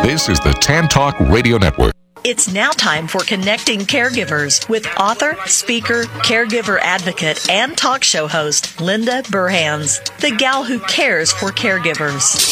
This is the Tan Talk Radio Network. It's now time for Connecting Caregivers with author, speaker, caregiver advocate, and talk show host Linda Burhans, the gal who cares for caregivers.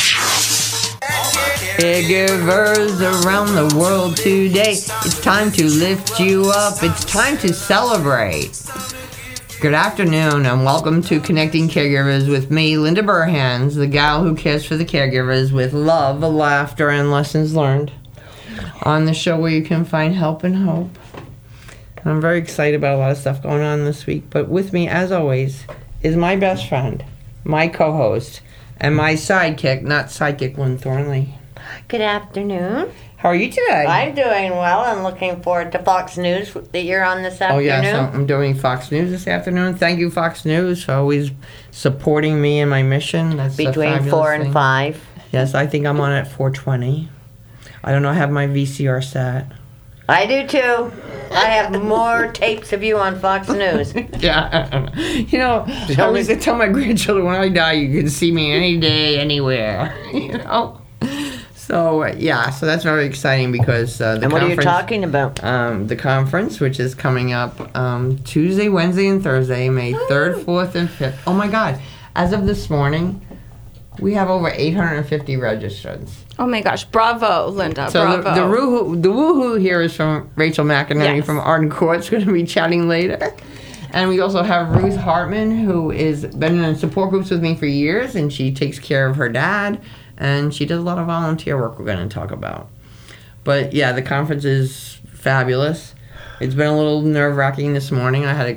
Caregivers around the world today, it's time to lift you up. It's time to celebrate. Good afternoon and welcome to Connecting Caregivers with me, Linda Burhans, the gal who cares for the caregivers with love, laughter, and lessons learned. On the show where you can find help and hope. I'm very excited about a lot of stuff going on this week, but with me, as always, is my best friend, my co-host, and my sidekick, not sidekick Lynn Thornley. Good afternoon. How are you today? I'm doing well. I'm looking forward to Fox News that you're on this afternoon. Oh, yes, I'm doing Fox News this afternoon. Thank you, Fox News, for always supporting me and my mission. That's between 4 and 5. Yes, I think I'm on at 4:20. I don't know, I have my VCR set. I do too. I have more tapes of you on Fox News. Yeah. You know, I always tell my grandchildren when I die, you can see me any day, anywhere. You know? So, yeah, so that's very exciting because the And what are you talking about? The conference, which is coming up Tuesday, Wednesday, and Thursday, May 3rd, 4th, and 5th. Oh, my God. As of this morning, we have over 850 registrants. Oh my gosh, bravo, Linda, so bravo. The woohoo here is from Rachel McInerney Yes. from Arden Court's going to be chatting later. And we also have Ruth Hartman, who is been in support groups with me for years, and she takes care of her dad, and she does a lot of volunteer work we're going to talk about. But yeah, the conference is fabulous. It's been a little nerve-wracking this morning. I had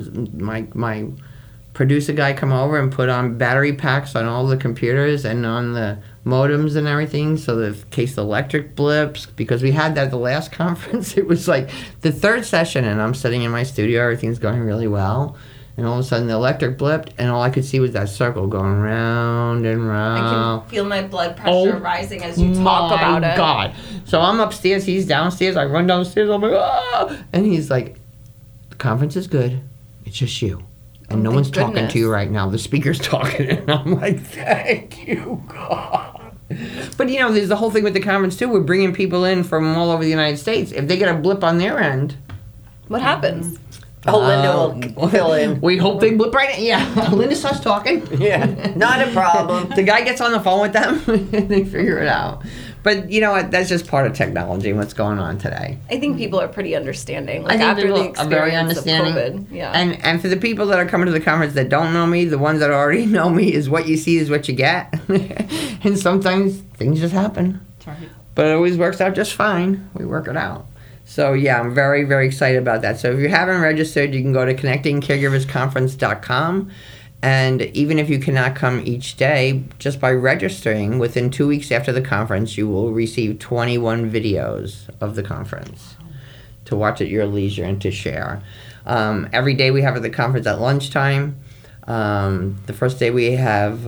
my producer guy come over and put on battery packs on all the computers and on the modems and everything, so that in case the electric blips, because we had that at the last conference. It was like the third session, and I'm sitting in my studio, everything's going really well, and all of a sudden the electric blipped, and all I could see was that circle going round and round. I can feel my blood pressure rising as you talk about it. Oh my God. So I'm upstairs, he's downstairs, I run downstairs, I'm like, ah! And he's like, the conference is good, it's just you. And no one's talking to you right now. The speaker's talking. And I'm like, thank you, God. But, you know, there's the whole thing with the conference, too. We're bringing people in from all over the United States. If they get a blip on their end. What happens? Oh, Linda will fill in. We hope they blip right in. Yeah, Linda starts talking. Yeah, not a problem. The guy gets on the phone with them, and they figure it out. But you know what? That's just part of technology and what's going on today. I think people are pretty understanding. Like, I think after people the experience are very understanding. of COVID. Yeah. And for the people that are coming to the conference that don't know me, the ones that already know me, is what you see is what you get. And sometimes things just happen. That's right. But it always works out just fine. We work it out. So yeah, I'm very, very excited about that. So if you haven't registered, you can go to connectingcaregiversconference.com. And even if you cannot come each day, just by registering, within 2 weeks after the conference, you will receive 21 videos of the conference to watch at your leisure and to share. Every day we have at the conference at lunchtime. The first day we have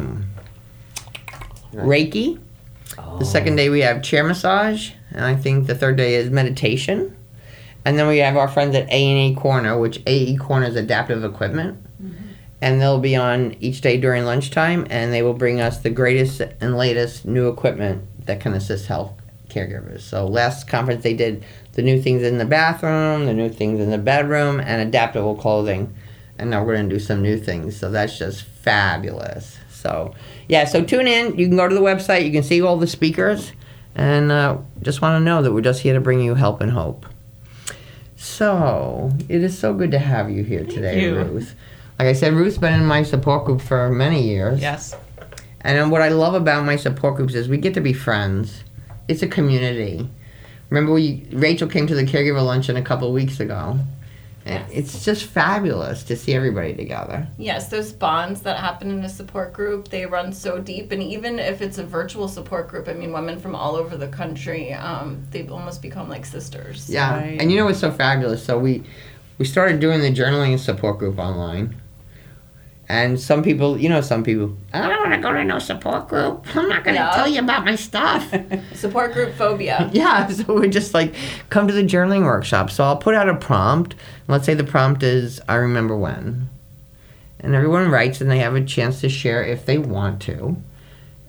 Reiki. The second day we have chair massage. And I think the third day is meditation. And then we have our friends at A&E Corner, which A&E Corner is adaptive equipment. And they'll be on each day during lunchtime, and they will bring us the greatest and latest new equipment that can assist health caregivers. So last conference they did the new things in the bathroom, the new things in the bedroom, and adaptable clothing. And now we're going to do some new things. So that's just fabulous. So, yeah, so tune in. You can go to the website. You can see all the speakers. And just want to know that we're just here to bring you help and hope. So, it is so good to have you here today, Ruth. Like I said, Ruth's been in my support group for many years. Yes. And what I love about my support groups is we get to be friends. It's a community. Remember, Rachel came to the caregiver luncheon a couple of weeks ago. And it's just fabulous to see everybody together. Yes, those bonds that happen in a support group, they run so deep. And even if it's a virtual support group, I mean, women from all over the country, they've almost become like sisters. Yeah, right? And you know what's so fabulous? So we started doing the journaling support group online. And some people, I don't want to go to no support group. I'm not going to tell you about my stuff. Support group phobia. Yeah, so we're just like, come to the journaling workshop. So I'll put out a prompt. Let's say the prompt is, I remember when. And everyone writes and they have a chance to share if they want to.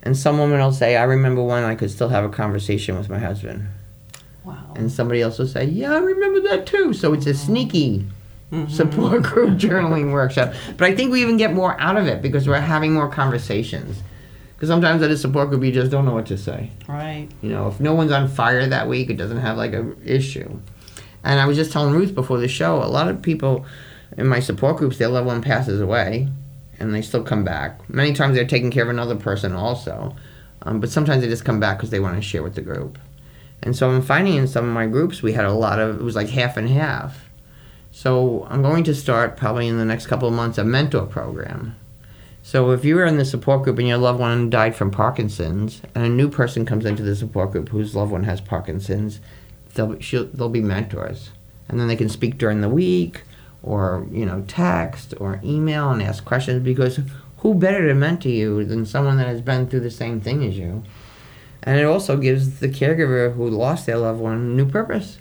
And some woman will say, I remember when I could still have a conversation with my husband. Wow. And somebody else will say, yeah, I remember that too. So it's a sneaky support group journaling workshop. But I think we even get more out of it because we're having more conversations. Because sometimes at a support group, you just don't know what to say. Right. You know, if no one's on fire that week, it doesn't have like a issue. And I was just telling Ruth before the show, a lot of people in my support groups, their loved one passes away and they still come back. Many times they're taking care of another person also. But sometimes they just come back because they want to share with the group. And so I'm finding in some of my groups, we had a lot of, it was like half and half. So I'm going to start probably in the next couple of months a mentor program. So if you were in the support group and your loved one died from Parkinson's, and a new person comes into the support group whose loved one has Parkinson's, they'll be mentors. And then they can speak during the week, or, you know, text or email and ask questions, because who better to mentor you than someone that has been through the same thing as you? And it also gives the caregiver who lost their loved one new purpose.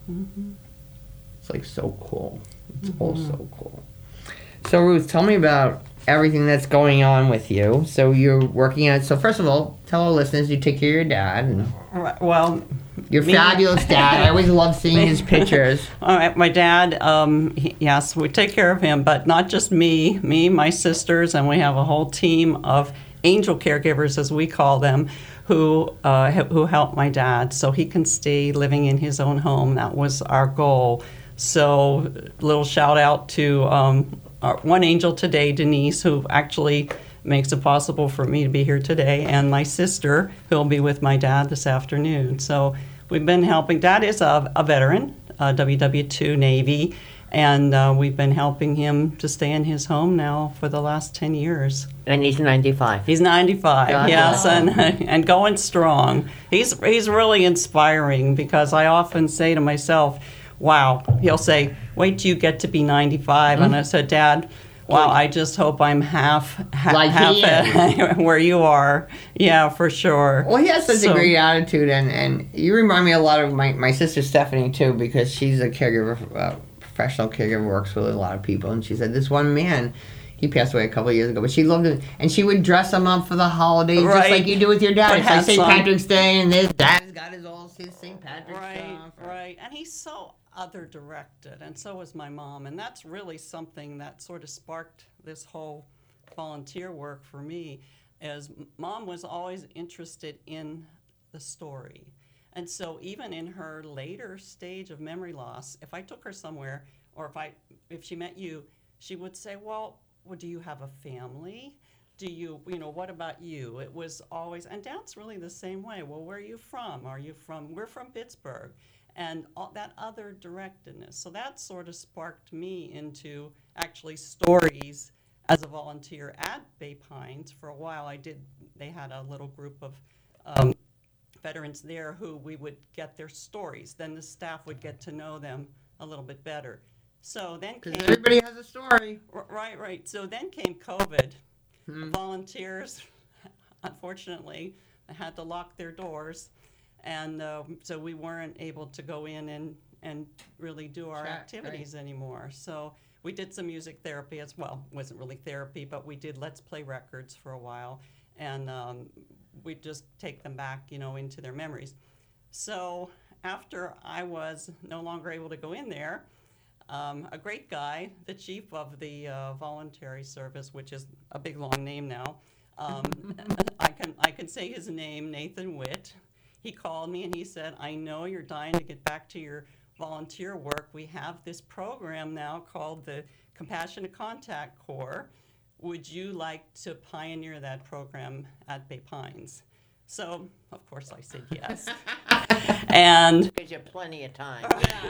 It's like so cool. It's all so cool. So Ruth, tell me about everything that's going on with you. So you're working on it. So first of all, tell our listeners you take care of your dad. And Well, your fabulous dad. I always love seeing his pictures. All right, my dad, yes, we take care of him, but not just me, my sisters, and we have a whole team of angel caregivers, as we call them, who help my dad so he can stay living in his own home. That was our goal. So, little shout out to our one angel today, Denise, who actually makes it possible for me to be here today, and my sister, who'll be with my dad this afternoon. So we've been helping. Dad is a veteran, WW2 Navy, and we've been helping him to stay in his home now for the last 10 years. And he's 95. He's 95, God yes, bless. and going strong. He's really inspiring, because I often say to myself, wow, he'll say, wait till you get to be 95. And I said, Dad, wow, I just hope I'm half it where you are. Yeah, for sure. Well, he has such a great attitude, and you remind me a lot of my sister Stephanie, too, because she's a caregiver, professional caregiver, works with a lot of people, and she said this one man, he passed away a couple of years ago, but she loved it, and she would dress him up for the holidays, just like you do with your dad. It's like St. Patrick's Day, and his dad's got his St. Patrick's stuff. Right, and he's so other-directed, and so is my mom, and that's really something that sort of sparked this whole volunteer work for me, as Mom was always interested in the story. And so even in her later stage of memory loss, if I took her somewhere, or if she met you, she would say, well, do you have a family? Do you what about you? It was always, and Dad's really the same way. Well, where are you from? We're from Pittsburgh. And all that other directedness. So that sort of sparked me into actually stories as a volunteer at Bay Pines. For a while they had a little group of veterans there who we would get their stories. Then the staff would get to know them a little bit better. So then Because everybody has a story. Right. So then came COVID. Volunteers, unfortunately, had to lock their doors. And so we weren't able to go in and really do our activities anymore. So we did some music therapy as well. It wasn't really therapy, but we did Let's Play records for a while. And we'd just take them back, into their memories. So after I was no longer able to go in there, a great guy, the chief of the voluntary service, which is a big, long name now, I can say his name, Nathan Witt. He called me and he said, I know you're dying to get back to your volunteer work. We have this program now called the Compassionate Contact Corps. Would you like to pioneer that program at Bay Pines? So, of course, I said yes. And Gives you plenty of time.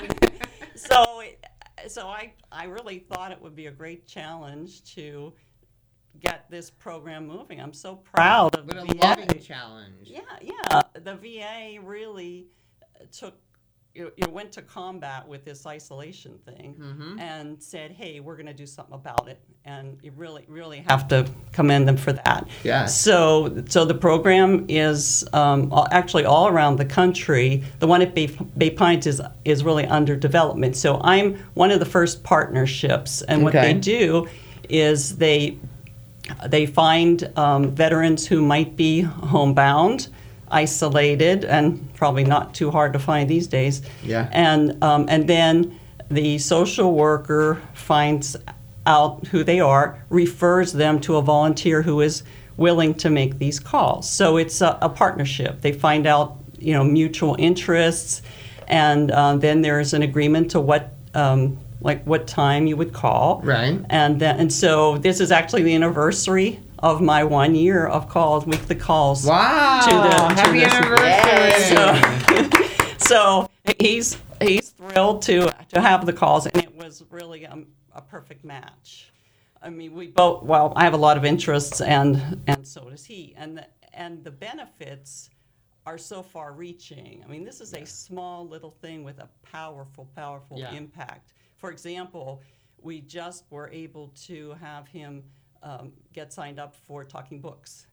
So I really thought it would be a great challenge to get this program moving. I'm so proud of But the a VA. loving challenge. Yeah. The VA really went to combat with this isolation thing and said, hey, we're going to do something about it. And you really have to commend them for that. Yeah. So the program is actually all around the country. The one at Bay Pines is really under development. So I'm one of the first partnerships. And what they do is they They find veterans who might be homebound, isolated, and probably not too hard to find these days. Yeah. And then the social worker finds out who they are, refers them to a volunteer who is willing to make these calls. So it's a partnership. They find out, mutual interests, and then there's an agreement to what time you would call. Right. And so this is actually the anniversary of my 1 year of calls, weekly calls. Wow! Happy this. anniversary! So he's thrilled to have the calls, and it was really a perfect match. I mean, we both. Well, I have a lot of interests, and so does he, and the benefits are so far-reaching. I mean, this is a small little thing with a powerful impact. For example, we just were able to have him get signed up for Talking Books.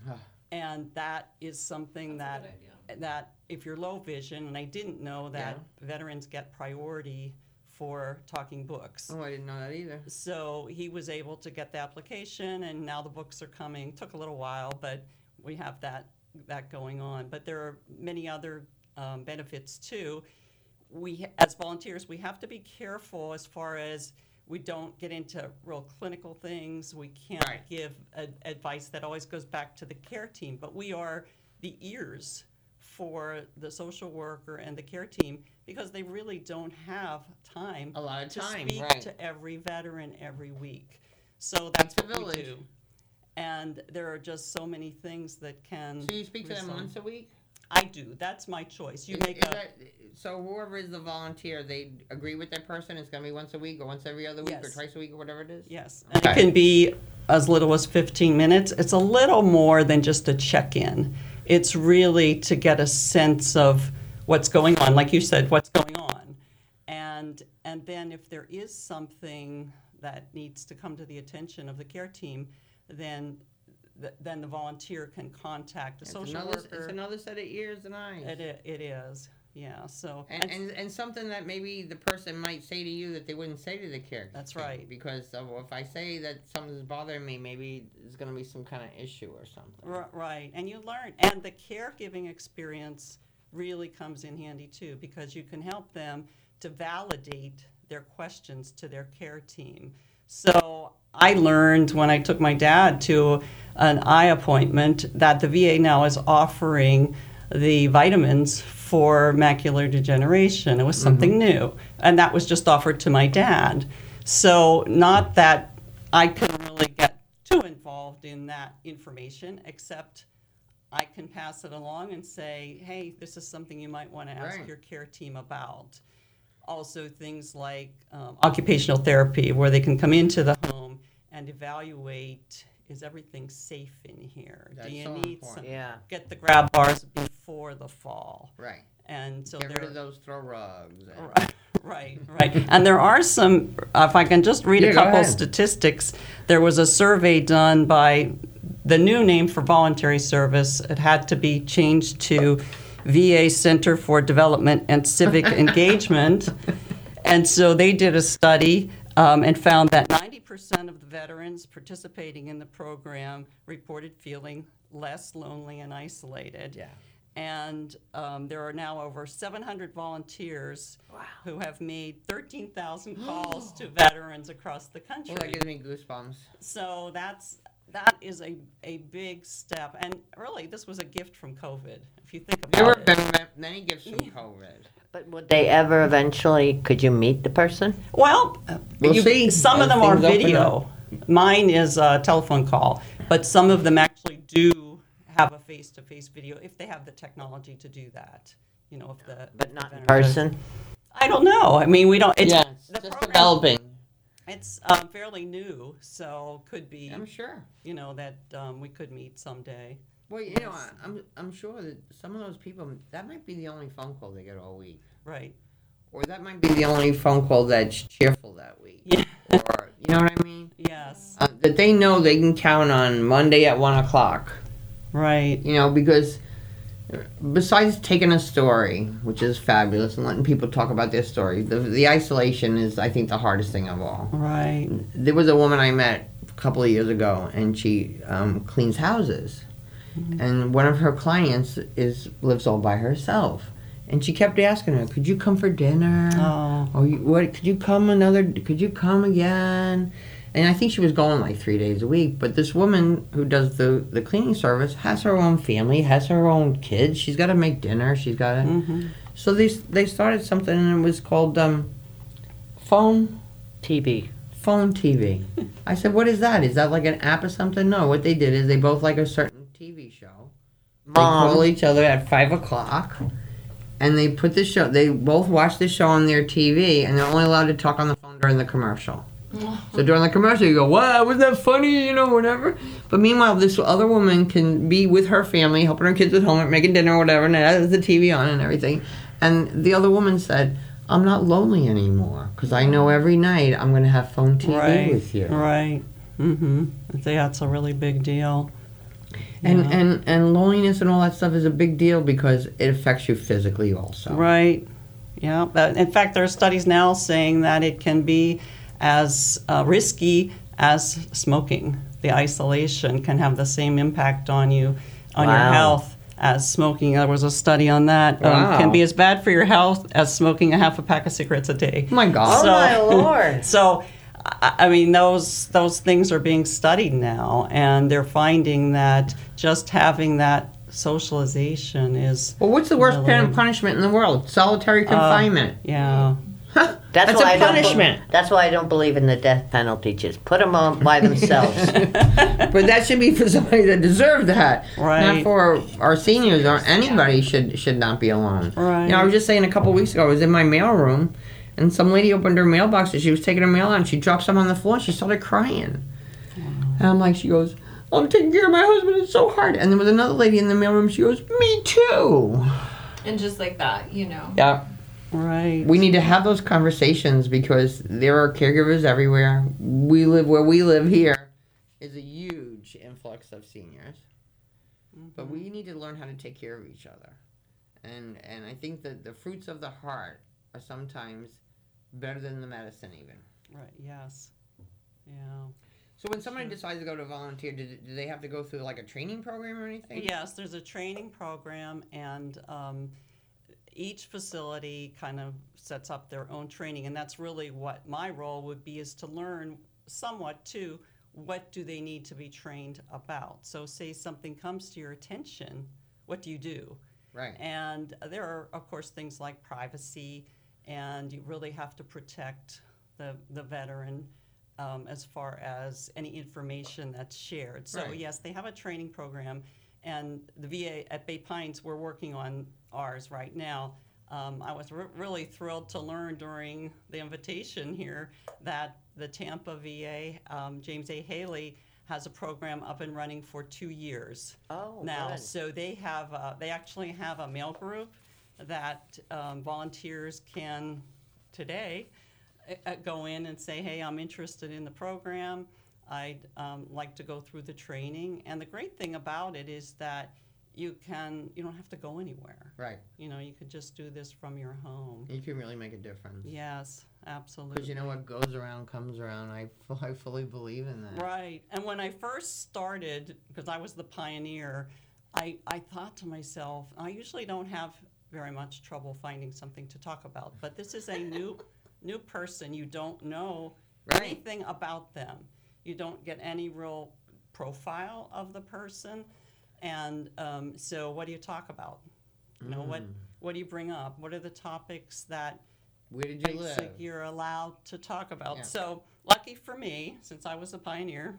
And that is something that if you're low vision, and I didn't know that veterans get priority for Talking Books. Oh, I didn't know that either. So he was able to get the application, and now the books are coming. Took a little while, but we have that going on. But there are many other benefits too. We, as volunteers, we have to be careful as far as we don't get into real clinical things. We can't give advice that always goes back to the care team, but we are the ears for the social worker and the care team, because they really don't have time to speak to every veteran every week. So that's what we do. And there are just so many things that can... So you speak to them once a week? I do. That's my choice. So whoever is the volunteer, they agree with that person? It's going to be once a week or once every other week or twice a week or whatever it is? Yes. And it can be as little as 15 minutes. It's a little more than just a check-in. It's really to get a sense of what's going on. Like you said, what's going on. And then if there is something that needs to come to the attention of the care team, then the volunteer can contact a social worker. It's another set of ears and eyes. It is, yeah. So and something that maybe the person might say to you that they wouldn't say to the care. That's right. Because if I say that something's bothering me, maybe there's going to be some kind of issue or something. Right, and you learn, and the caregiving experience really comes in handy too, because you can help them to validate their questions to their care team. So I learned when I took my dad to an eye appointment that the VA now is offering the vitamins for macular degeneration. It was something new, and that was just offered to my dad. So not that I can really get too involved in that information, except I can pass it along and say, hey, this is something you might want to ask your care team about. Also things like occupational therapy, where they can come into the home and evaluate, is everything safe in here? That's Do you so need important. some, get the grab bars before the fall? Right. And so get rid of those throw rugs. Right. And there are some, if I can just read a couple statistics, there was a survey done by the new name for voluntary service. It had to be changed to VA Center for Development and Civic Engagement. And so they did a study and found that 90% of the veterans participating in the program reported feeling less lonely and isolated. Yeah. And there are now over 700 volunteers who have made 13,000 calls to veterans across the country. Well, that gives me goosebumps. So that is a big step. And really, this was a gift from COVID, if you think about it. There were many gifts from COVID. But would they ever eventually, could you meet the person? Well, We'll see some of as them are things open video. Mine is a telephone call, but some of them actually do have a face-to-face video if they have the technology to do that. But not in person? I don't know. I mean, we don't. It's just developing. It's fairly new, so could be. I'm sure. That we could meet someday. Well, I'm sure that some of those people, that might be the only phone call they get all week. Right. Or that might be the only phone call that's cheerful that week. Yeah. Or, you know what I mean? Yes. That they know they can count on Monday at 1:00. Right. Because besides taking a story, which is fabulous, and letting people talk about their story, the isolation is, I think, the hardest thing of all. Right. There was a woman I met a couple of years ago, and she cleans houses. And one of her clients lives all by herself. And she kept asking her, could you come for dinner? Oh. Or could you come again? And I think she was going like 3 days a week. But this woman who does the cleaning service has her own family, has her own kids. She's got to make dinner. She's got to... Mm-hmm. So they started something, and it was called Phone TV. I said, what is that? Is that like an app or something? No, what they did is they both like a certain TV show. They call each other at 5 o'clock, and they put the show. They both watch the show on their TV, and they're only allowed to talk on the phone during the commercial. So during the commercial, you go, "Wow, was that funny?" Whatever. But meanwhile, this other woman can be with her family, helping her kids with homework, making dinner, or whatever, and it has the TV on and everything. And the other woman said, "I'm not lonely anymore because I know every night I'm going to have phone TV with you." Right. Mm-hmm. That's a really big deal. And loneliness and all that stuff is a big deal because it affects you physically also. Right. Yeah. In fact, there are studies now saying that it can be as risky as smoking. The isolation can have the same impact on you, on your health, as smoking. There was a study on that. Can be as bad for your health as smoking a half a pack of cigarettes a day. Oh my God. Oh my Lord. So, I mean, those things are being studied now, and they're finding that just having that socialization is... Well, what's the worst punishment in the world? Solitary confinement. Yeah. That's a punishment. That's why I don't believe in the death penalty. Just put them on by themselves. But that should be for somebody that deserves that. Right. Not for our seniors, or anybody should not be alone. Right. I was just saying a couple weeks ago, I was in my mailroom, and some lady opened her mailbox and she was taking her mail out, and she dropped some on the floor and she started crying. And I'm like, she goes, "I'm taking care of my husband, it's so hard." And there was another lady in the mailroom, she goes, "Me too." And just like that, Yeah. Right. We need to have those conversations because there are caregivers everywhere. Where we live here is a huge influx of seniors. But we need to learn how to take care of each other. And I think that the fruits of the heart are sometimes better than the medicine even. Right, yes. Yeah. So when somebody decides to go to volunteer, do they have to go through like a training program or anything? Yes, there's a training program, and each facility kind of sets up their own training, and that's really what my role would be, is to learn somewhat too, what do they need to be trained about. So say something comes to your attention, what do you do? Right. And there are, of course, things like privacy, and you really have to protect the veteran as far as any information that's shared. So Right. yes, they have a training program, and the VA at Bay Pines, we're working on ours right now. I was really thrilled to learn during the invitation here that the Tampa VA, James A. Haley, has a program up and running for 2 years now. Good. So they actually have a mail group that volunteers can today go in and say, "Hey, I'm interested in the program. I'd like to go through the training." And the great thing about it is that you don't have to go anywhere. Right. You could just do this from your home. You can really make a difference. Yes, absolutely. Because you know what goes around comes around. I fully believe in that. Right. And when I first started, because I was the pioneer, I thought to myself, I usually don't have very much trouble finding something to talk about, but this is a new person. You don't know anything about them. You don't get any real profile of the person. And so what do you talk about? What do you bring up? What are the topics that Where did you live? you're allowed to talk about? Yeah. So lucky for me, since I was a pioneer,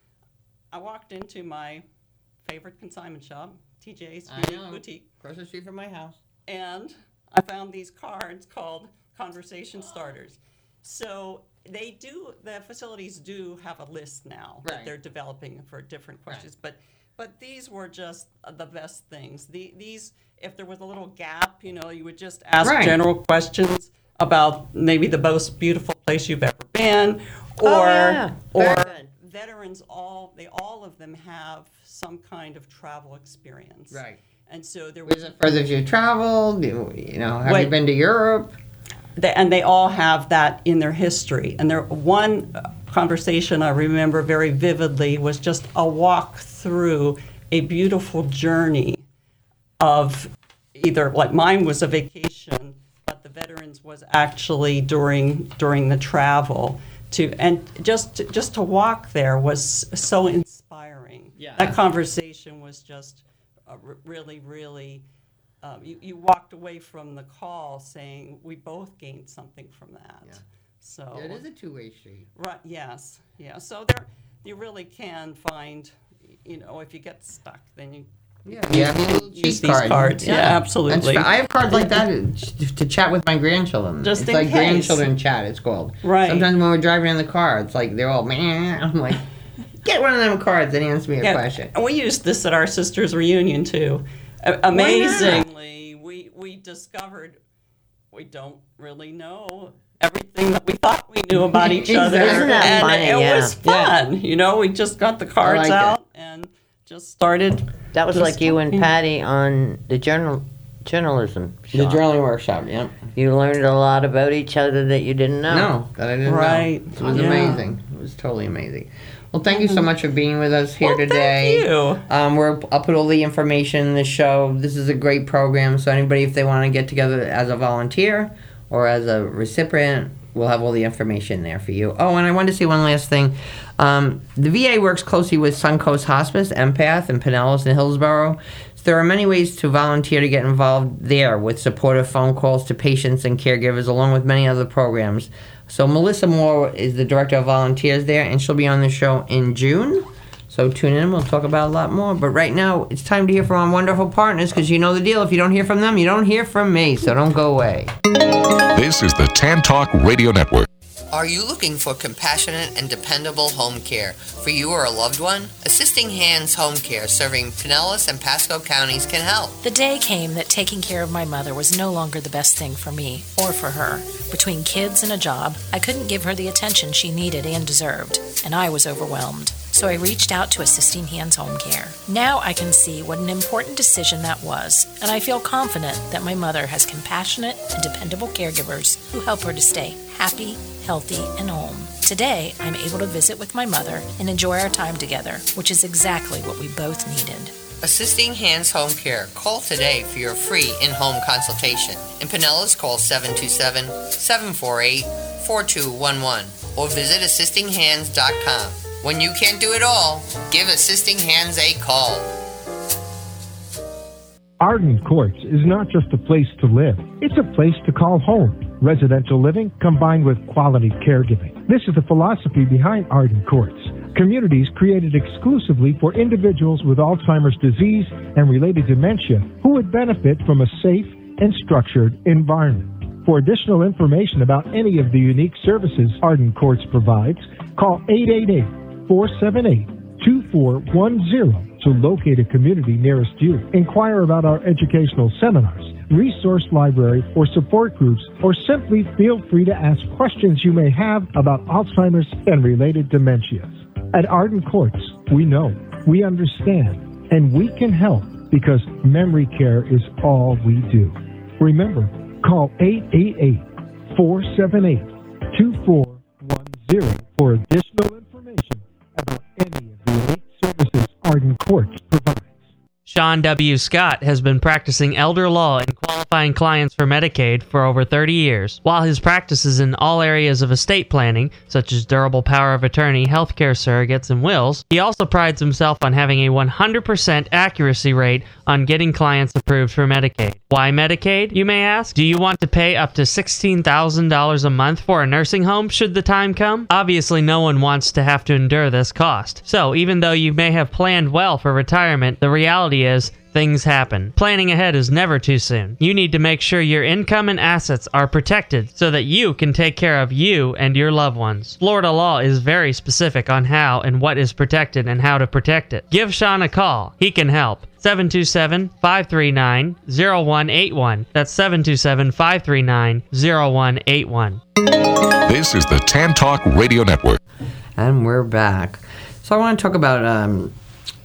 I walked into my favorite consignment shop, TJ's Boutique, across the street from my house. and I found these cards called Conversation Starters. So the facilities do have a list now that they're developing for different questions, but these were just the best things. These, if there was a little gap, you would just ask general questions about maybe the most beautiful place you've ever been, or veterans. All of them have some kind of travel experience. Right. And so there was Was it further you traveled? You know, have you Wait. been to Europe? and they all have that in their history. And there, one conversation I remember very vividly was just a walk through a beautiful journey of either, like mine was a vacation, but the veterans was actually during the travel. And just to walk there was so inspiring. Yeah. That conversation was just really, really. You walked away from the call saying we both gained something from that. Yeah. So Yeah, it is a two-way street. right, yes, yeah. So you really can find, if you get stuck, then you Yeah, a little use cheat these card. cards. Yeah, absolutely. I have cards like that to chat with my grandchildren. Just it's in like case. grandchildren chat, it's called. Right. Sometimes when we're driving in the car, it's like they're all, man. I'm like, get one of them cards and answer me a question. And we used this at our sisters' reunion too. Amazingly, we discovered we don't really know everything that we thought we knew about each other. Exactly. Isn't that And funny? it Yeah. was fun. We just got the cards like out and just started. That was just like you and talking. Patty on the journalism show. The journaling workshop, yeah. You learned a lot about each other that you didn't know. No, that I didn't Right. know. It was Yeah. amazing. It was totally amazing. Well, thank you so much for being with us here Well, today. thank you. I'll put all the information in the show. This is a great program, so anybody, if they want to get together as a volunteer or as a recipient, we'll have all the information there for you. Oh, and I wanted to say one last thing. The VA works closely with Suncoast Hospice, Empath, and Pinellas and Hillsborough. So there are many ways to volunteer to get involved there with supportive phone calls to patients and caregivers, along with many other programs. So Melissa Moore is the director of volunteers there, and she'll be on the show in June. So tune in. We'll talk about a lot more. But right now, it's time to hear from our wonderful partners, because you know the deal. If you don't hear from them, you don't hear from me. So don't go away. This is the Tan Talk Radio Network. Are you looking for compassionate and dependable home care for you or a loved one? Assisting Hands Home Care, serving Pinellas and Pasco counties, can help. The day came that taking care of my mother was no longer the best thing for me or for her. Between kids and a job, I couldn't give her the attention she needed and deserved, and I was overwhelmed. So I reached out to Assisting Hands Home Care. Now I can see what an important decision that was, and I feel confident that my mother has compassionate and dependable caregivers who help her to stay happy, healthy, and home. Today, I'm able to visit with my mother and enjoy our time together, which is exactly what we both needed. Assisting Hands Home Care. Call today for your free in-home consultation. In Pinellas, call 727-748-4211 or visit assistinghands.com. When you can't do it all, give Assisting Hands a call. Arden Courts is not just a place to live, it's a place to call home. Residential living combined with quality caregiving. This is the philosophy behind Arden Courts. Communities created exclusively for individuals with Alzheimer's disease and related dementia who would benefit from a safe and structured environment. For additional information about any of the unique services Arden Courts provides, call 888-478-2410 to locate a community nearest you. Inquire about our educational seminars, resource library, or support groups, or simply feel free to ask questions you may have about Alzheimer's and related dementias. At Arden Courts, we know, we understand, and we can help because memory care is all we do. Remember, call 888-478-2410 for additional information about any of the unique services Arden Courts provides. Sean W. Scott has been practicing elder law and qualifying clients for Medicaid for over 30 years. While his practice is in all areas of estate planning, such as durable power of attorney, healthcare surrogates, and wills, he also prides himself on having a 100% accuracy rate on getting clients approved for Medicaid. Why Medicaid, you may ask? Do you want to pay up to $16,000 a month for a nursing home should the time come? Obviously, no one wants to have to endure this cost. So, even though you may have planned well for retirement, the reality is, things happen. Planning ahead is never too soon. You need to make sure your income and assets are protected so that you can take care of you and your loved ones. Florida law is very specific on how and what is protected and how to protect it. Give Sean a call. He can help. 727-539-0181. That's 727-539-0181. This is the Tan Talk Radio Network. And we're back. So I want to talk about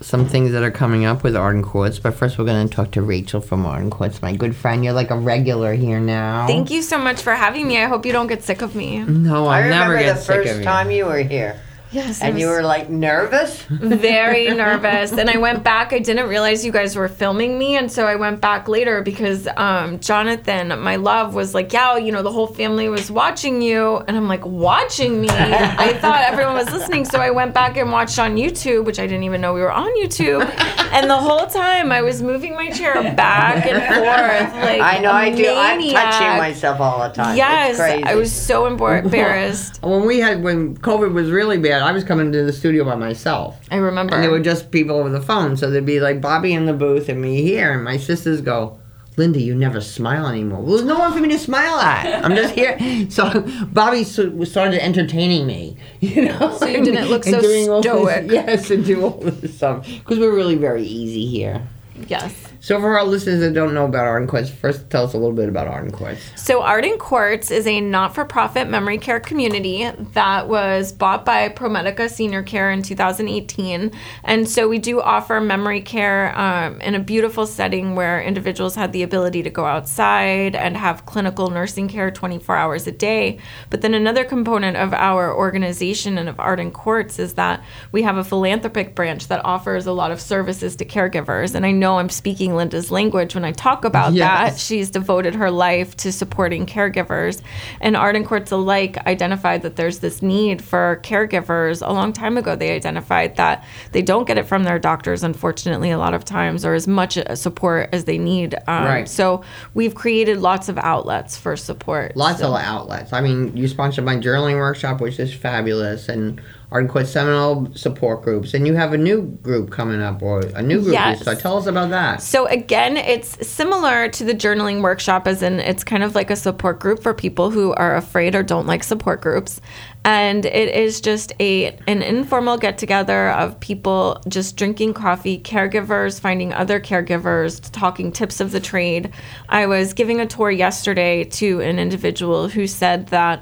some things that are coming up with Arden Courts. But first, we're going to talk to Rachel from Arden Courts, my good friend. You're like a regular here now. Thank you so much for having me. I hope you don't get sick of me. No, I never get sick of you. I remember the first time you were here. Yes. And you were like nervous? Very nervous. And I went back. I didn't realize you guys were filming me. And so I went back later because Jonathan, my love, was like, yeah, you know, the whole family was watching you. And I'm like, watching me? I thought everyone was listening. So I went back and watched on YouTube, which I didn't even know we were on YouTube. And the whole time I was moving my chair back and forth. Like, I know, I do. I'm maniac. touching myself all the time. Yes. It's crazy. I was so embarrassed. When COVID was really bad, I was coming to the studio by myself. I remember. And there were just people over the phone. So there'd be like Bobby in the booth and me here. And my sisters go, Linda, you never smile anymore. Well, there's no one for me to smile at. I'm just here. So Bobby started entertaining me, you know. So you didn't look so stoic. Yes, and do all this stuff. Because we're really very easy here. Yes. So for our listeners that don't know about Arden Courts, first tell us a little bit about Arden Courts. So Arden Courts is a not-for-profit memory care community that was bought by ProMedica Senior Care in 2018. And so we do offer memory care in a beautiful setting where individuals had the ability to go outside and have clinical nursing care 24 hours a day. But then another component of our organization and of Arden Courts is that we have a philanthropic branch that offers a lot of services to caregivers. And I know I'm speaking Linda's language when I talk about that. She's devoted her life to supporting caregivers. And Arden Courts alike identified that there's this need for caregivers. A long time ago, they identified that they don't get it from their doctors, unfortunately, a lot of times, or as much support as they need. Right. So we've created lots of outlets for support. Lots of outlets. I mean, you sponsored my journaling workshop, which is fabulous, and Arden Courts Seminole support groups. And you have a new group coming up, or a new group. Yes. So tell us about that. So again, it's similar to the journaling workshop, as in it's kind of like a support group for people who are afraid or don't like support groups. And it is just an informal get-together of people just drinking coffee, caregivers finding other caregivers, talking tips of the trade. I was giving a tour yesterday to an individual who said that,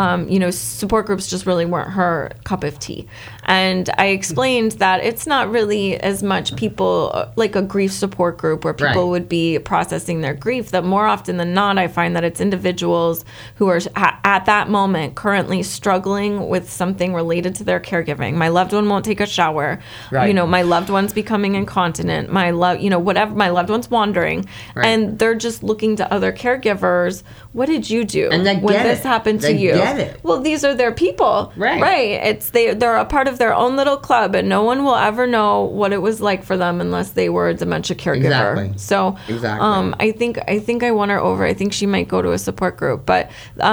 support groups just really weren't her cup of tea. And I explained that it's not really as much people, like a grief support group where people would be processing their grief, that more often than not, I find that it's individuals who are at that moment currently struggling with something related to their caregiving. My loved one won't take a shower. Right. My loved one's becoming incontinent. Whatever, my loved one's wandering. Right. And they're just looking to other caregivers. What did you do and they when get this it. happened to They you? get it. Well, these are their people. Right. They're a part of their own little club, and no one will ever know what it was like for them unless they were a dementia caregiver. Exactly. So I think I won her over. I think she might go to a support group. But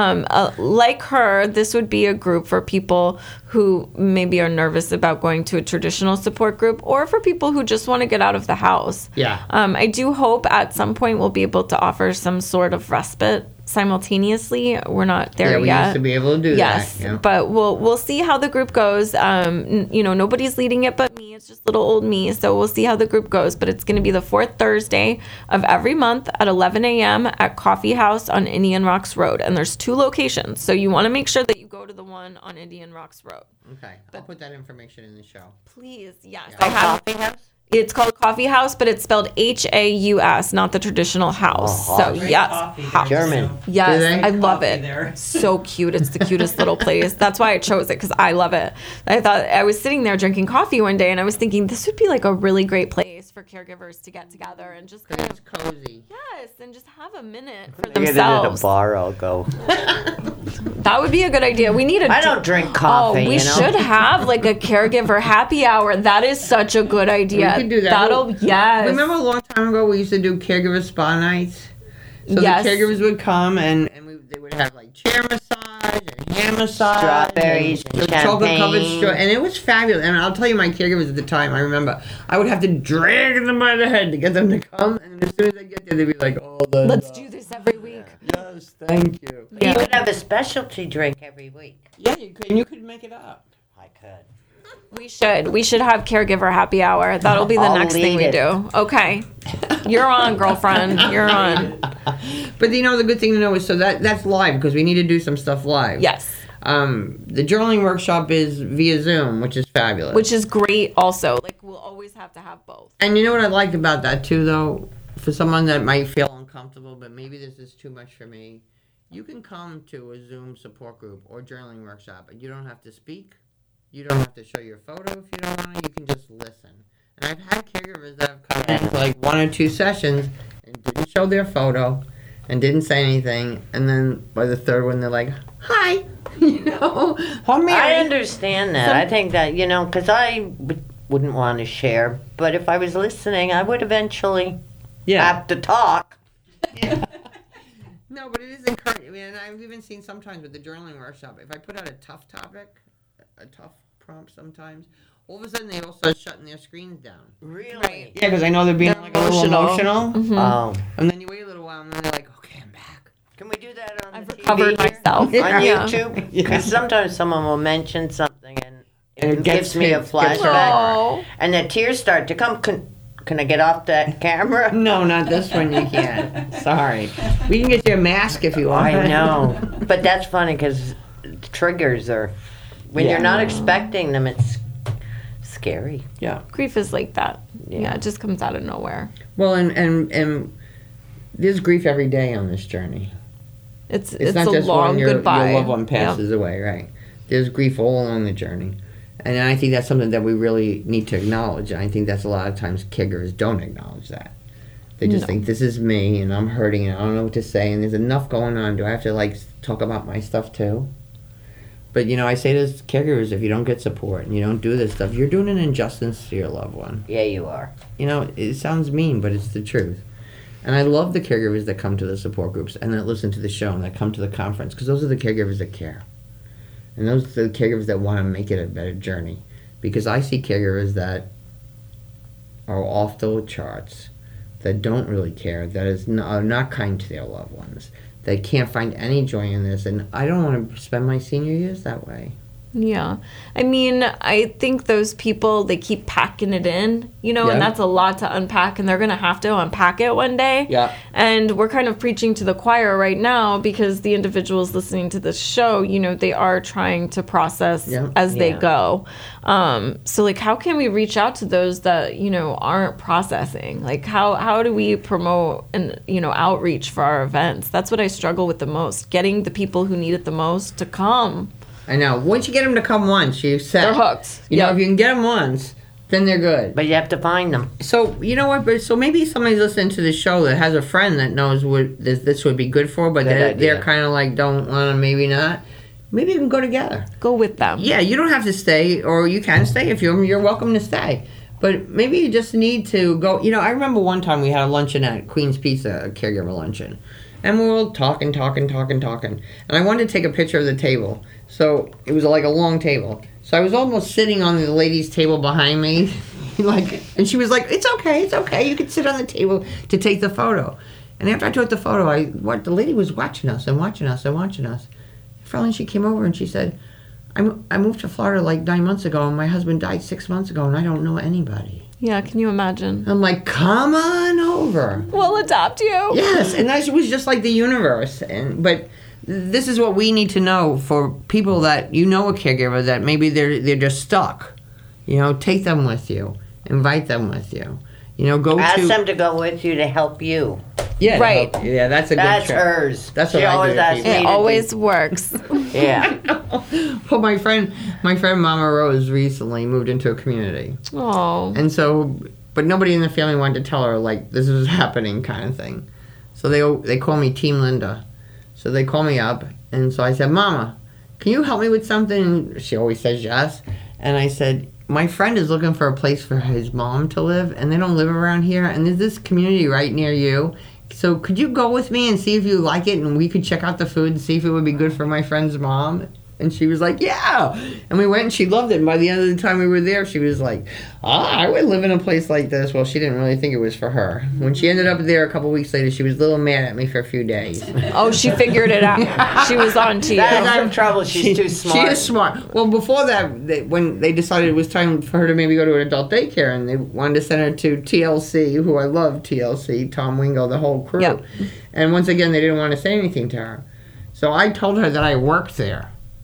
like her, this would be a group for people who maybe are nervous about going to a traditional support group, or for people who just want to get out of the house. Yeah. I do hope at some point we'll be able to offer some sort of respite simultaneously. We're not there we yet. used to be able to do yes, that. Yeah. But we'll see how the group goes. Nobody's leading it but me. It's just little old me. So we'll see how the group goes. But it's going to be the fourth Thursday of every month at 11 a.m. at Coffee House on Indian Rocks Road. And there's 2 locations. So you want to make sure that you go to the one on Indian Rocks Road. Okay. I'll put that information in the show. Please, yes. Yeah. I have. Coffee House? It's called Coffee House, but it's spelled Haus, not the traditional house. So yes, house. German. Yes, Do they? I love Coffee it. there. So cute. It's the cutest little place. That's why I chose it, because I love it. I thought, I was sitting there drinking coffee one day, and I was thinking this would be like a really great place for caregivers to get together and just kind It's of cozy. yes, and just have a minute for Get it at a themselves. bar, I'll go. That would be a good idea. We need a. I don't drink coffee, we should have like a caregiver happy hour. That is such a good idea. We could do that. That'll yes. Remember a long time ago we used to do caregiver spa nights? So Yes. the caregivers would come and they would have like chair massage and hand massage. Strawberries and chocolate covered champagne. straw. And it was fabulous. And I'll tell you, my caregivers at the time, I remember, I would have to drag them by the head to get them to come. And as soon as they get there, they'd be like, oh, Let's do this every week. Yes, thank you. You could have a specialty drink every week. Yeah, you could. And you could make it up. I could. We should have caregiver happy hour. That'll be the I'll next thing we lead it. do. Okay. You're on, girlfriend. You're on. But the good thing to know is, so that's live, because we need to do some stuff live. Yes. The journaling workshop is via Zoom, which is fabulous. Which is great also. Like, we'll always have to have both. And you know what I liked about that too, though? For someone that might feel uncomfortable, but maybe this is too much for me, you can come to a Zoom support group or journaling workshop, and you don't have to speak. You don't have to show your photo if you don't want to. You can just listen. And I've had caregivers that have come in for like 1 or 2 sessions and didn't show their photo and didn't say anything. And then by the 3rd one, they're like, hi, I'm Mary. I understand that. I think that, because I wouldn't want to share, but if I was listening, I would eventually have to talk. No, but it is encouraging. I mean, I've even seen sometimes with the journaling workshop, if I put out a tough topic, a tough prompt sometimes, all of a sudden they all start shutting their screens down. Really? Yeah, because I know they're being like a little emotional. Mm-hmm. Oh. And then you wait a little while and then they're like, okay, I'm back. Can we do that on the TV Covered myself. on YouTube? Because sometimes someone will mention something and it gives me a flashback. And the tears start to come. Can I get off that camera? No, not this one you can't. Sorry. We can get you a mask if you want. I know. But that's funny because triggers are, when you're not expecting them, it's scary. Yeah. Grief is like that. Yeah, it just comes out of nowhere. Well, and there's grief every day on this journey. It's not a just long when your goodbye. loved one passes away, right? There's grief all along the journey. And I think that's something that we really need to acknowledge. And I think that's a lot of times caregivers don't acknowledge that. They just think, this is me, and I'm hurting, and I don't know what to say, and there's enough going on. Do I have to, talk about my stuff, too? But, I say to caregivers, if you don't get support and you don't do this stuff, you're doing an injustice to your loved one. Yeah, you are. It sounds mean, but it's the truth. And I love the caregivers that come to the support groups and that listen to the show and that come to the conference, because those are the caregivers that care. And those are the caregivers that want to make it a better journey. Because I see caregivers that are off the charts, that don't really care, that are not kind to their loved ones, that can't find any joy in this. And I don't want to spend my senior years that way. Yeah. I mean, I think those people, they keep packing it in, and that's a lot to unpack, and they're going to have to unpack it one day. Yeah. And we're kind of preaching to the choir right now because the individuals listening to this show, they are trying to process as they go. So, how can we reach out to those that, aren't processing? How do we promote and, outreach for our events? That's what I struggle with the most, getting the people who need it the most to come. I know. Once you get them to come once, you're set. They're hooked. You know, if you can get them once, then they're good. But you have to find them. So, you know what? So maybe somebody's listening to the show that has a friend that knows what this would be good for, but they're kind of like, don't want to, maybe not. Maybe you can go together. Go with them. Yeah, you don't have to stay, or you can stay if you're welcome to stay. But maybe you just need to go. I remember one time we had a luncheon at Queen's Pizza, a caregiver luncheon. And we were all talking. And I wanted to take a picture of the table. So it was like a long table. So I was almost sitting on the lady's table behind me. And she was like, it's okay. You can sit on the table to take the photo. And after I took the photo, the lady was watching us. Finally, she came over and she said, I moved to Florida 9 months ago, and my husband died 6 months ago, and I don't know anybody. Yeah, can you imagine? I'm like, come on over. We'll adopt you. Yes, and that was just like the universe. But this is what we need to know for people that a caregiver that maybe they're just stuck. Take them with you, invite them with you. Ask them to go with you to help you. Yeah, right. Yeah, that's a good trick. That's hers. That's what I do. It always works. Yeah. Well, my friend Mama Rose recently moved into a community. Oh. And so, but nobody in the family wanted to tell her this was happening kind of thing. So they call me Team Linda. So they call me up, and so I said, Mama, can you help me with something? She always says yes. And I said, my friend is looking for a place for his mom to live, and they don't live around here, and there's this community right near you. So could you go with me and see if you like it, and we could check out the food and see if it would be good for my friend's mom? And she was like, yeah. And we went, and she loved it. And by the end of the time we were there, she was like, I would live in a place like this. Well, she didn't really think it was for her. When she ended up there a couple weeks later, she was a little mad at me for a few days. Oh, she figured it out. She was on to you. That's her trouble. She's too smart. She is smart. Well, before that, when they decided it was time for her to maybe go to an adult daycare, and they wanted to send her to TLC, who I love, TLC, Tom Wingo, the whole crew. Yep. And once again, they didn't want to say anything to her. So I told her that I worked there.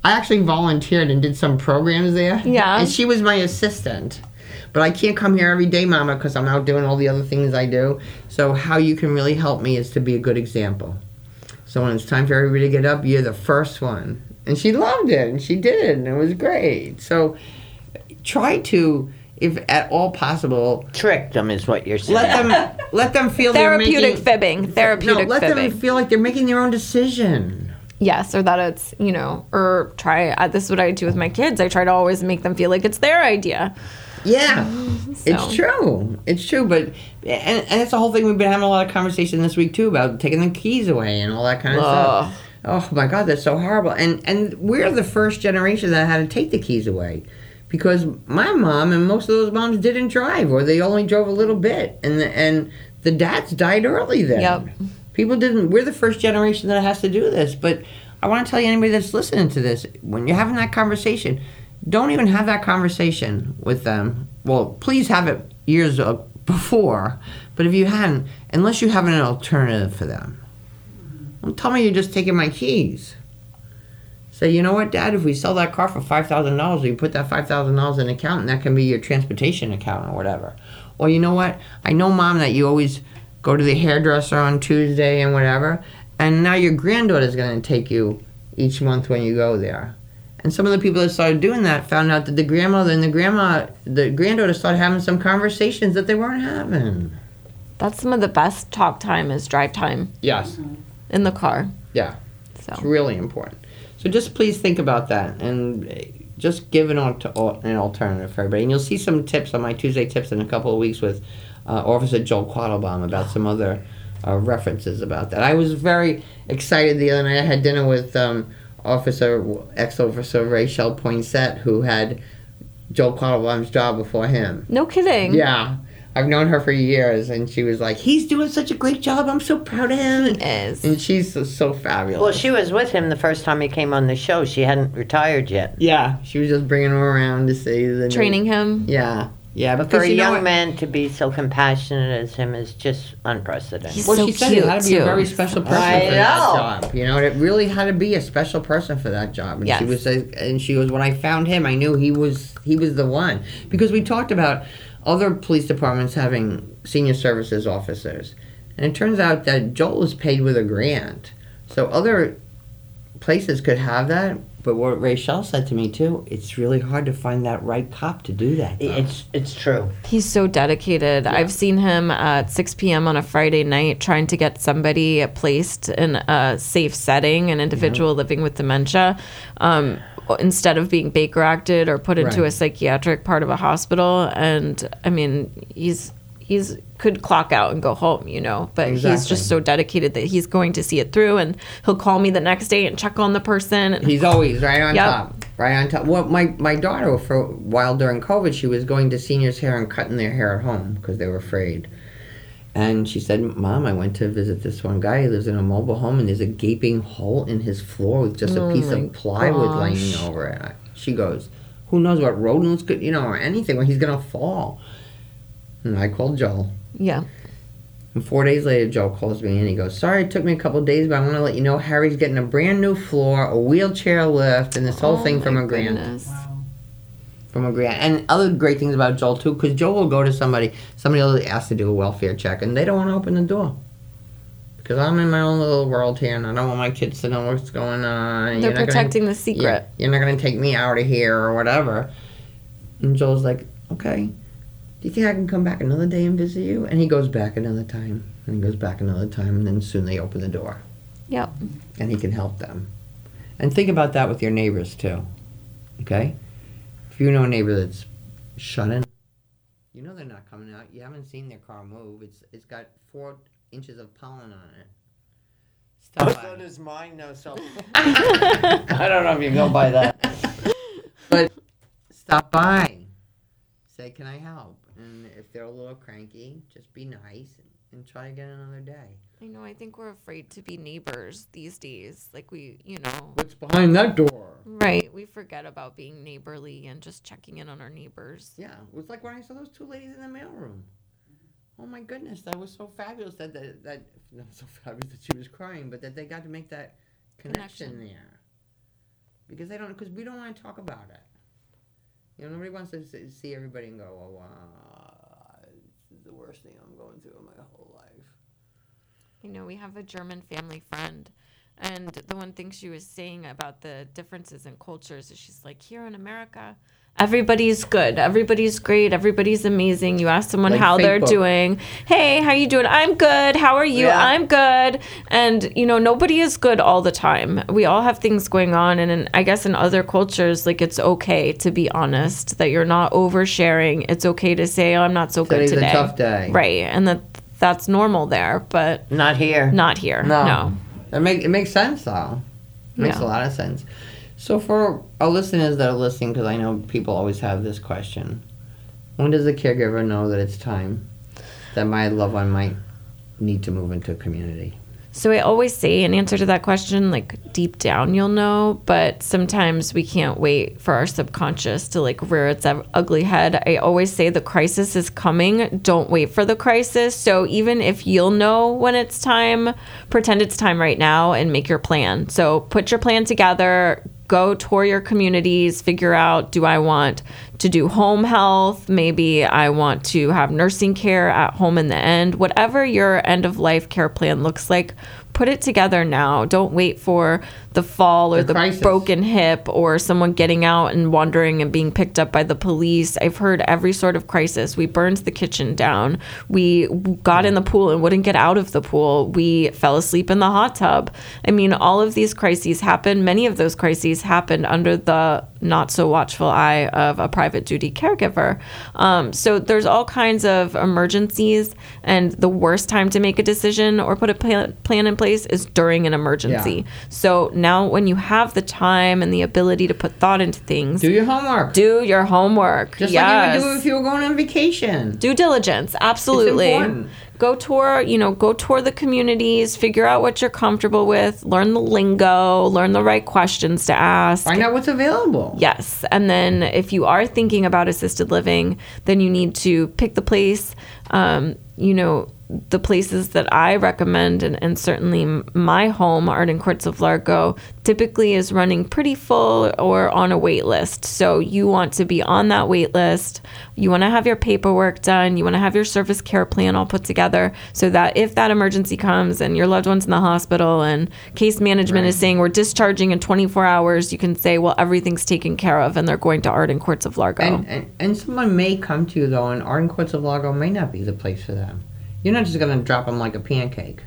I actually volunteered and did some programs there. Yeah. And she was my assistant. But I can't come here every day, Mama, because I'm out doing all the other things I do. So how you can really help me is to be a good example. So when it's time for everybody to get up, you're the first one. And she loved it, and she did, and it was great. So try to, if at all possible, trick them is what you're saying. Let them feel therapeutic fibbing. Therapeutic let fibbing. them feel like they're making their own decision. Yes, or that it's, or this is what I do with my kids. I try to always make them feel like it's their idea. Yeah, it's true. It's true, but and it's the whole thing. We've been having a lot of conversation this week too about taking the keys away and all that kind of stuff. Oh my God, that's so horrible. And we're the first generation that had to take the keys away, because my mom and most of those moms didn't drive, or they only drove a little bit, and the dads died early then. Yep. People didn't. We're the first generation that has to do this. But I want to tell you, anybody that's listening to this, when you're having that conversation, don't even have that conversation with them. Well, please have it years before. But if you hadn't, unless you have an alternative for them, don't tell me you're just taking my keys. Say, you know what, Dad, if we sell that car for $5,000, we put that $5,000 in an account, and that can be your transportation account or whatever. Or you know what, I know, Mom, that you always go to the hairdresser on Tuesday and whatever, and now your granddaughter's going to take you each month when you go there. And some of the people that started doing that found out that the grandmother and the granddaughter started having some conversations that they weren't having. That's some of the best talk time is drive time. Yes. In the car. Yeah. So. It's really important. So just please think about that and just give an alternative for everybody. And you'll see some tips on my Tuesday tips in a couple of weeks with Officer Joel Quattlebaum about some other references about that. I was very excited the other night. I had dinner with ex-officer Rachel Poinsett, who had Joel Quattlebaum's job before him. No kidding. Yeah. I've known her for years, and she was like, he's doing such a great job. I'm so proud of him. He is. And she's so fabulous. Well, she was with him the first time he came on the show. She hadn't retired yet. Yeah. She was just bringing him around to say the training him. Yeah. Yeah, but for a young man to be so compassionate as him is just unprecedented. He's so she said it had to be a very special person for that job. You know, it really had to be a special person for that job. And she was when I found him, I knew he was the one, because we talked about other police departments having senior services officers, and it turns out that Joel was paid with a grant. So other places could have that. But what Rachel said to me, too, it's really hard to find that right cop to do that. It's true. He's so dedicated. Yeah. I've seen him at 6 p.m. on a Friday night trying to get somebody placed in a safe setting, an individual living with dementia, instead of being Baker acted or put into a psychiatric part of a hospital. And, I mean, he's could clock out and go home, but he's just so dedicated that he's going to see it through, and he'll call me the next day and check on the person. He's always right on top. Right on top. Well, my daughter, for a while during COVID, she was going to seniors' hair and cutting their hair at home because they were afraid. And she said, Mom, I went to visit this one guy. He lives in a mobile home, and there's a gaping hole in his floor with just a piece of plywood laying over it. She goes, who knows what rodents could, or anything, where he's going to fall. And I called Joel. Yeah. And 4 days later, Joel calls me and he goes, sorry, it took me a couple of days, but I want to let you know Harry's getting a brand new floor, a wheelchair lift, and this whole thing from a grant. Wow. From a grant. And other great things about Joel, too, because Joel will go to somebody will ask to do a welfare check, and they don't want to open the door. Because I'm in my own little world here, and I don't want my kids to know what's going on. They're protecting the secret. Yeah, you're not going to take me out of here or whatever. And Joel's like, okay. Do you think I can come back another day and visit you? And he goes back another time, and he goes back another time, and then soon they open the door. Yep. And he can help them. And think about that with your neighbors, too. Okay? If you know a neighbor that's shut in, you know they're not coming out. You haven't seen their car move. It's got 4 inches of pollen on it. So does mine know something. I don't know if you go by that. But stop by. Say, can I help? And if they're a little cranky, just be nice and try again another day. I know, I think we're afraid to be neighbors these days. Like What's behind that door? Right. We forget about being neighborly and just checking in on our neighbors. Yeah. It was like when I saw those 2 ladies in the mailroom. Oh my goodness, that was so fabulous that not so fabulous that she was crying, but that they got to make that connection there. because we don't want to talk about it. You know, nobody wants to see everybody and go, oh, wow, this is the worst thing I'm going through in my whole life. You know, we have a German family friend, and the one thing she was saying about the differences in cultures is she's like, here in America, everybody's good, everybody's great, everybody's amazing. You ask someone how they're doing. Hey, how you doing? I'm good. How are you? Yeah. I'm good. And, you know, nobody is good all the time. We all have things going on. And I guess in other cultures, like, it's okay to be honest, that you're not oversharing. It's okay to say, oh, I'm not so good today. Today's a tough day. Right. And that's normal there, but not here. Not here. No. It makes sense, though. It makes a lot of sense. So for our listeners that are listening, because I know people always have this question, when does the caregiver know that it's time that my loved one might need to move into a community? So I always say, in answer to that question, like, deep down you'll know, but sometimes we can't wait for our subconscious to, like, rear its ugly head. I always say the crisis is coming. Don't wait for the crisis. So even if you'll know when it's time, pretend it's time right now and make your plan. So put your plan together. Go tour your communities, figure out, do I want to do home health? Maybe I want to have nursing care at home in the end. Whatever your end of life care plan looks like, put it together now. Don't wait for the fall or the broken hip or someone getting out and wandering and being picked up by the police. I've heard every sort of crisis. We burned the kitchen down. We got in the pool and wouldn't get out of the pool. We fell asleep in the hot tub. I mean, all of these crises happen. Many of those crises happened under the not so watchful eye of a private duty caregiver. So there's all kinds of emergencies, and the worst time to make a decision or put a plan in place is during an emergency. Yeah. So now when you have the time and the ability to put thought into things, do your homework. Do your homework. Just like you would do if you were going on vacation. Due diligence, absolutely. It's important. Go tour the communities, figure out what you're comfortable with, learn the lingo, learn the right questions to ask. Find out what's available. Yes. And then if you are thinking about assisted living, then you need to pick the place, the places that I recommend, and certainly my home, Arden Courts of Largo, typically is running pretty full or on a wait list. So you want to be on that wait list. You want to have your paperwork done. You want to have your service care plan all put together so that if that emergency comes and your loved one's in the hospital and case management is saying we're discharging in 24 hours, you can say, well, everything's taken care of, and they're going to Arden Courts of Largo. And someone may come to you, though, and Arden Courts of Largo may not be the place for them. You're not just going to drop them like a pancake.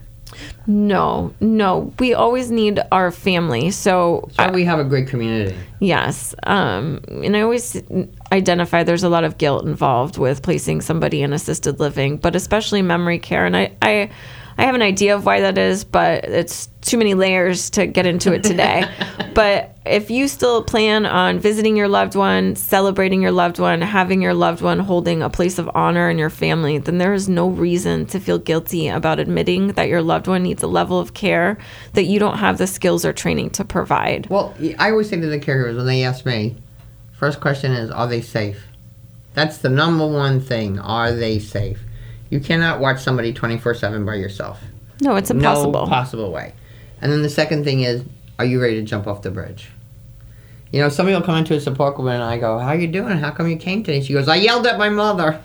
No. We always need our family. So we have a great community. Yes. And I always identify there's a lot of guilt involved with placing somebody in assisted living, but especially memory care. And I have an idea of why that is, but it's too many layers to get into it today. But if you still plan on visiting your loved one, celebrating your loved one, having your loved one holding a place of honor in your family, then there is no reason to feel guilty about admitting that your loved one needs a level of care that you don't have the skills or training to provide. Well, I always say to the caregivers when they ask me, first question is, are they safe? That's the number one thing. Are they safe? You cannot watch somebody 24/7 by yourself. No, it's impossible. No possible way. And then the second thing is, are you ready to jump off the bridge? You know, somebody will come into a support group and I go, how you doing? How come you came today? She goes, I yelled at my mother.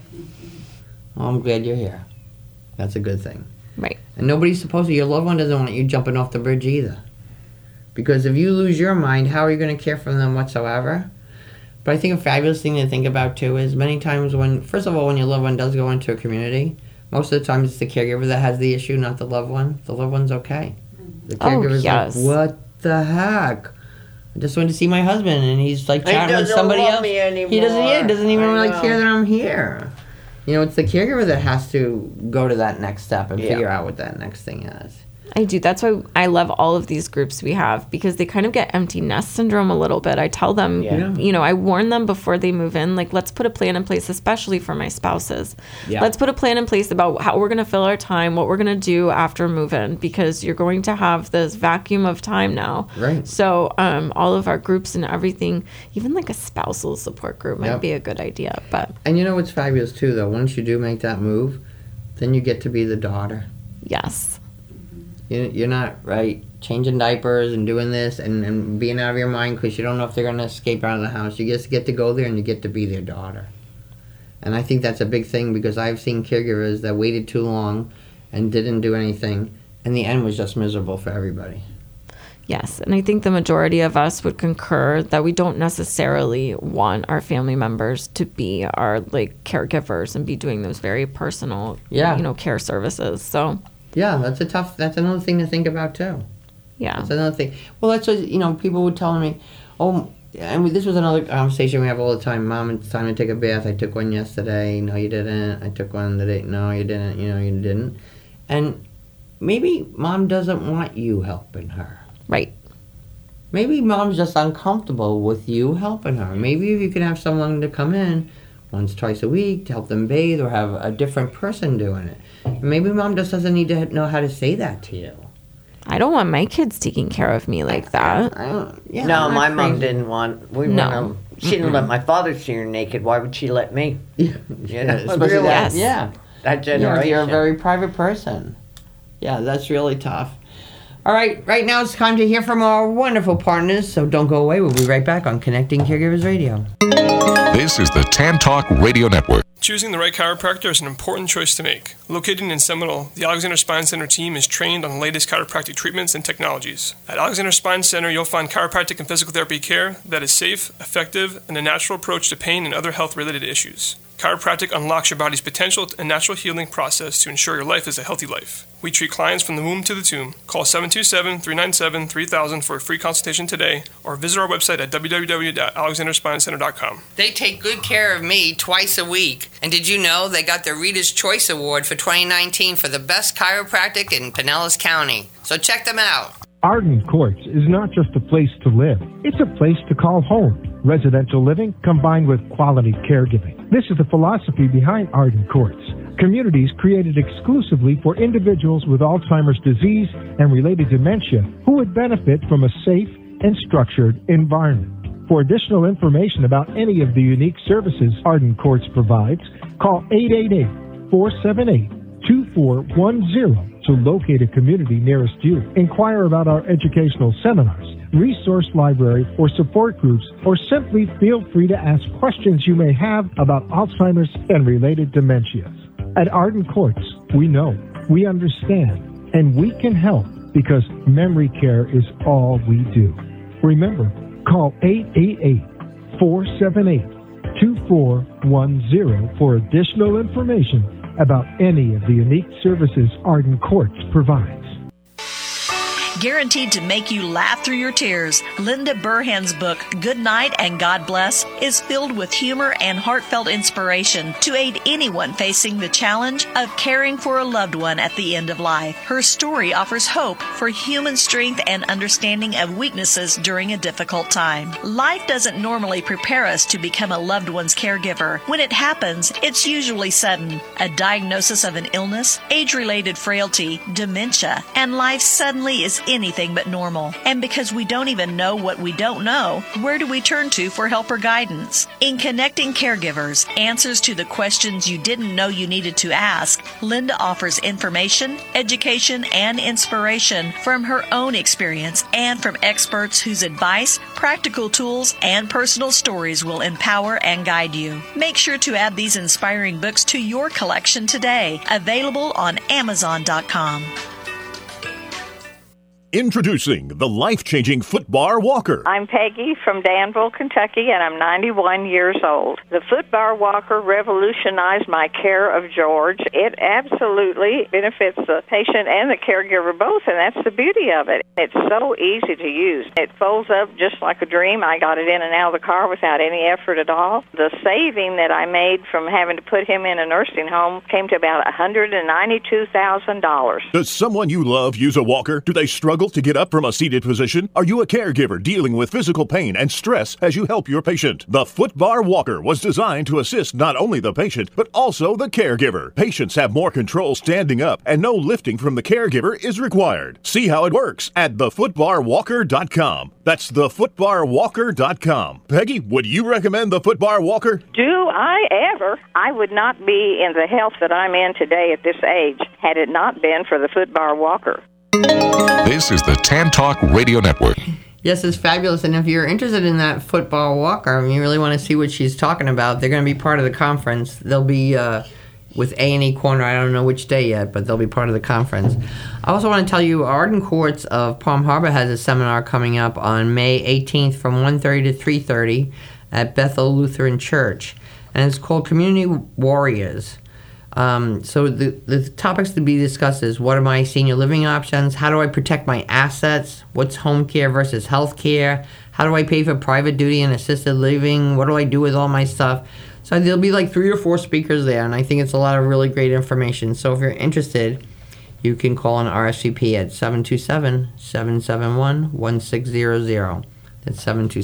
Well, I'm glad you're here. That's a good thing. Right. And nobody's supposed to. Your loved one doesn't want you jumping off the bridge either. Because if you lose your mind, how are you going to care for them whatsoever? But I think a fabulous thing to think about, too, is many times first of all, when your loved one does go into a community, most of the time it's the caregiver that has the issue, not the loved one. The loved one's okay. The caregiver's like, what the heck? I just went to see my husband, and he's like chatting with somebody else. He doesn't even really care that I'm here. You know, it's the caregiver that has to go to that next step and figure out what that next thing is. I do. That's why I love all of these groups we have, because they kind of get empty nest syndrome a little bit. I tell them, I warn them before they move in, like, let's put a plan in place, especially for my spouses. Yeah. Let's put a plan in place about how we're going to fill our time, what we're going to do after move-in, because you're going to have this vacuum of time now. Right. So all of our groups and everything, even like a spousal support group might be a good idea. And you know what's fabulous, too, though? Once you do make that move, then you get to be the daughter. Yes. You're not, right, changing diapers and doing this and being out of your mind because you don't know if they're going to escape out of the house. You just get to go there and you get to be their daughter. And I think that's a big thing because I've seen caregivers that waited too long and didn't do anything, and the end was just miserable for everybody. Yes, and I think the majority of us would concur that we don't necessarily want our family members to be our caregivers and be doing those very personal, care services. So yeah, that's another thing to think about too. Yeah, that's another thing. Well, that's what people were telling me. Oh, and this was another conversation we have all the time. Mom, it's time to take a bath. I took one yesterday. No, you didn't. I took one today. No, you didn't. You didn't. And maybe Mom doesn't want you helping her. Right. Maybe Mom's just uncomfortable with you helping her. Maybe if you can have someone to come in once, twice a week to help them bathe or have a different person doing it. And maybe Mom just doesn't need to know how to say that to you. I don't want my kids taking care of me like that. No, my mom didn't want. She didn't let my father see her naked. Why would she let me? Especially that generation. You're a very private person. Yeah, that's really tough. All right, right now it's time to hear from our wonderful partners, so don't go away. We'll be right back on Connecting Caregivers Radio. This is the Tan Talk Radio Network. Choosing the right chiropractor is an important choice to make. Located in Seminole, the Alexander Spine Center team is trained on the latest chiropractic treatments and technologies. At Alexander Spine Center, you'll find chiropractic and physical therapy care that is safe, effective, and a natural approach to pain and other health-related issues. Chiropractic unlocks your body's potential and natural healing process to ensure your life is a healthy life. We treat clients from the womb to the tomb. Call 727-397-3000 for a free consultation today, or visit our website at www.alexanderspinecenter.com. They take good care of me twice a week. And did you know they got the Reader's Choice Award for 2019 for the best chiropractic in Pinellas County? So check them out. Arden Courts is not just a place to live. It's a place to call home. Residential living combined with quality caregiving. This is the philosophy behind Arden Courts. Communities created exclusively for individuals with Alzheimer's disease and related dementia who would benefit from a safe and structured environment. For additional information about any of the unique services Arden Courts provides, call 888-478-2410 to locate a community nearest you. Inquire about our educational seminars, resource library, or support groups, or simply feel free to ask questions you may have about Alzheimer's and related dementias. At Arden Courts, we know, we understand, and we can help because memory care is all we do. Remember, call 888-478-2410 for additional information about any of the unique services Arden Courts provides. Guaranteed to make you laugh through your tears, Linda Burhan's book, Good Night and God Bless, is filled with humor and heartfelt inspiration to aid anyone facing the challenge of caring for a loved one at the end of life. Her story offers hope for human strength and understanding of weaknesses during a difficult time. Life doesn't normally prepare us to become a loved one's caregiver. When it happens, it's usually sudden. A diagnosis of an illness, age-related frailty, dementia, and life suddenly is anything but normal. And because we don't even know what we don't know, where do we turn to for help or guidance? In Connecting Caregivers, Answers to the Questions You Didn't Know You Needed to Ask, Linda offers information, education, and inspiration from her own experience and from experts whose advice, practical tools, and personal stories will empower and guide you. Make sure to add these inspiring books to your collection today. Available on Amazon.com. Introducing the life-changing Footbar Walker. I'm Peggy from Danville, Kentucky, and I'm 91 years old. The Footbar Walker revolutionized my care of George. It absolutely benefits the patient and the caregiver both, and that's the beauty of it. It's so easy to use. It folds up just like a dream. I got it in and out of the car without any effort at all. The saving that I made from having to put him in a nursing home came to about $192,000. Does someone you love use a walker? Do they struggle to get up from a seated position? Are you a caregiver dealing with physical pain and stress as you help your patient? The Footbar Walker was designed to assist not only the patient, but also the caregiver. Patients have more control standing up, and no lifting from the caregiver is required. See how it works at thefootbarwalker.com. That's thefootbarwalker.com. Peggy, would you recommend the Footbar Walker? Do I ever? I would not be in the health that I'm in today at this age had it not been for the Footbar Walker. This is the Tan Talk Radio Network. Yes, it's fabulous. And if you're interested in that football walker and you really want to see what she's talking about, they're going to be part of the conference. They'll be with A&E Corner. I don't know which day yet, but they'll be part of the conference. I also want to tell you Arden Courts of Palm Harbor has a seminar coming up on May 18th from 1:30 to 3:30 at Bethel Lutheran Church. And it's called Community Warriors. So the topics to be discussed is, what are my senior living options? How do I protect my assets? What's home care versus health care? How do I pay for private duty and assisted living? What do I do with all my stuff? So there'll be like 3 or 4 speakers there, and I think it's a lot of really great information. So if you're interested, you can call an RSVP at 727-771-1600. That's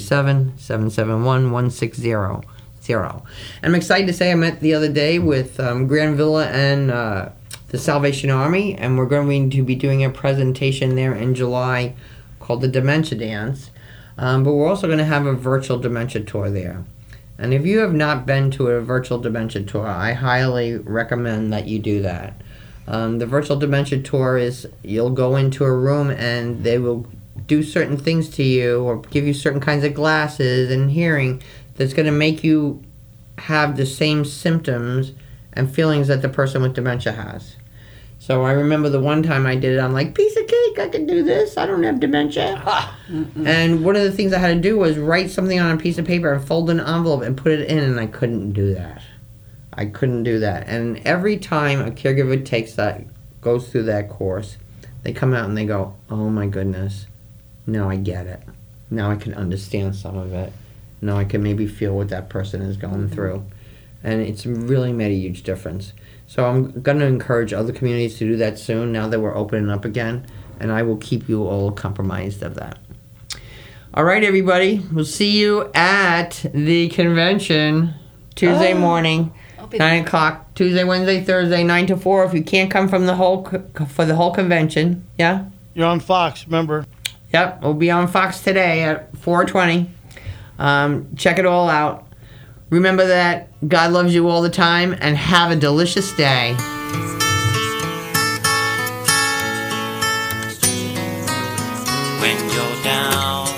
727-771-1600. I'm excited to say I met the other day with Grand Villa and the Salvation Army, and we're going to be doing a presentation there in July called the Dementia Dance. But we're also going to have a virtual dementia tour there. And if you have not been to a virtual dementia tour, I highly recommend that you do that. The virtual dementia tour is, you'll go into a room and they will do certain things to you or give you certain kinds of glasses and hearing that's going to make you have the same symptoms and feelings that the person with dementia has. So I remember the one time I did it, I'm like, piece of cake, I can do this, I don't have dementia. And one of the things I had to do was write something on a piece of paper and fold an envelope and put it in, and I couldn't do that. And every time a caregiver goes through that course, they come out and they go, oh my goodness, now I get it. Now I can understand some of it. Now I can maybe feel what that person is going through. And it's really made a huge difference. So I'm going to encourage other communities to do that soon, now that we're opening up again. And I will keep you all compromised of that. All right, everybody. We'll see you at the convention Tuesday morning, 9 o'clock. Tuesday, Wednesday, Thursday, 9 to 4. If you can't come from for the whole convention, yeah? You're on Fox, remember? Yep, we'll be on Fox today at 4:20. Check it all out. Remember that God loves you all the time, and have a delicious day. When you're down